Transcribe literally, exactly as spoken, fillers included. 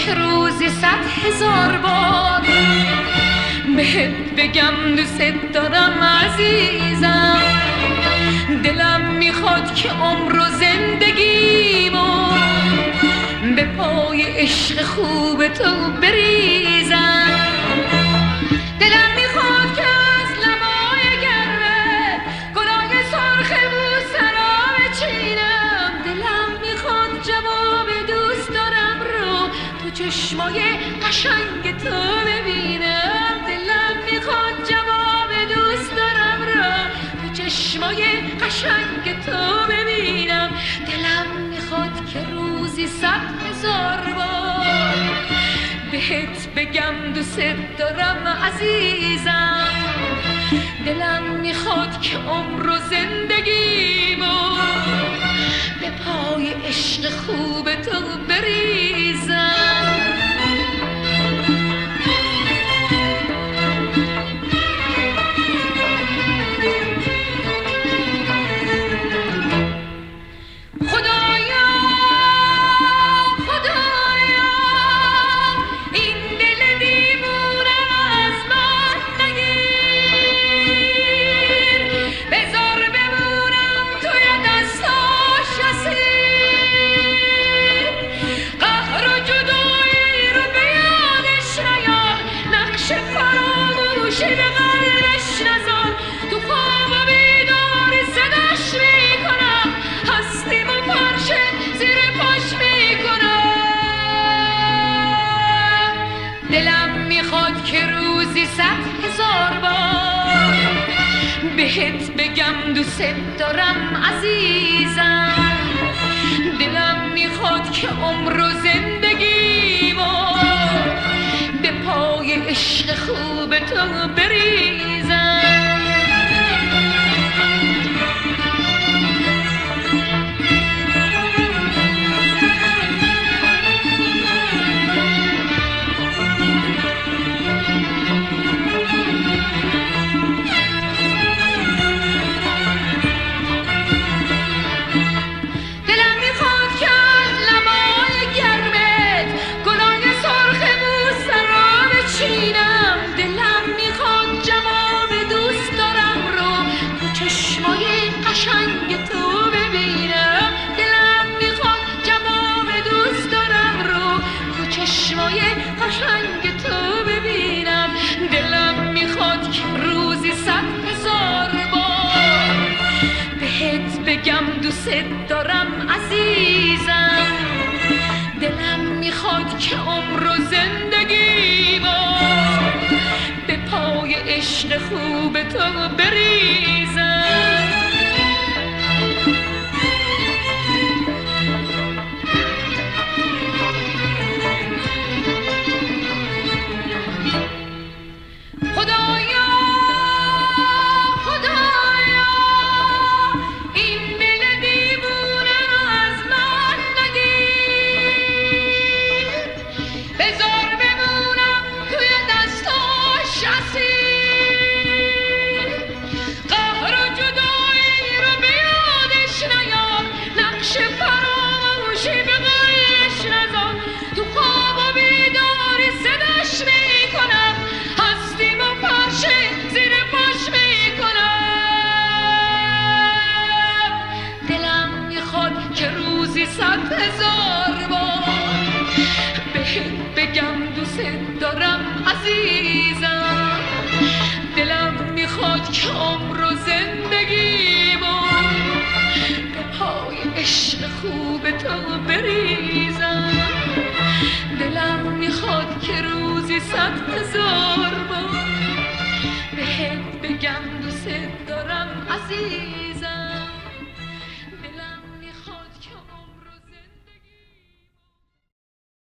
که روزی صد هزار بار بهت بگم دوست دارم عزیزم. دلم میخواد که عمر و زندگیمو به پای عشق خوب تو بریزم. دلم میخواد که از لبای گرمه گلای سرخ بوسه را بچینم. دلم میخواد جواب دوست دارم رو تو چشمای قشنگ تو ببینم. دلم میخواد جواب دوست دارم رو تو چشمای قشنگ تو ببینم. دلم میخواد که روزی صد هزار بار بهت بگم دوست دارم عزیزم. دلم میخواد که عمر و زندگیمو به پای عشق خوب تو بریزم. بهت بگم دوست دارم عزیزم. دلم میخواد که عمر و زندگیمو به پای عشق خوب تو بریزم. دوست دارم عزیزم. دلم میخواد که عمر و زندگیمو به پای عشق خوب تو بریزم. صد هزار بار بهت بگم دوست دارم عزیزم. دلم میخواد که عمر و زندگیمو به پای عشق خوب تو بریزم. دلم میخواد که روزی صد هزار بار بهت بگم دوست دارم عزیزم.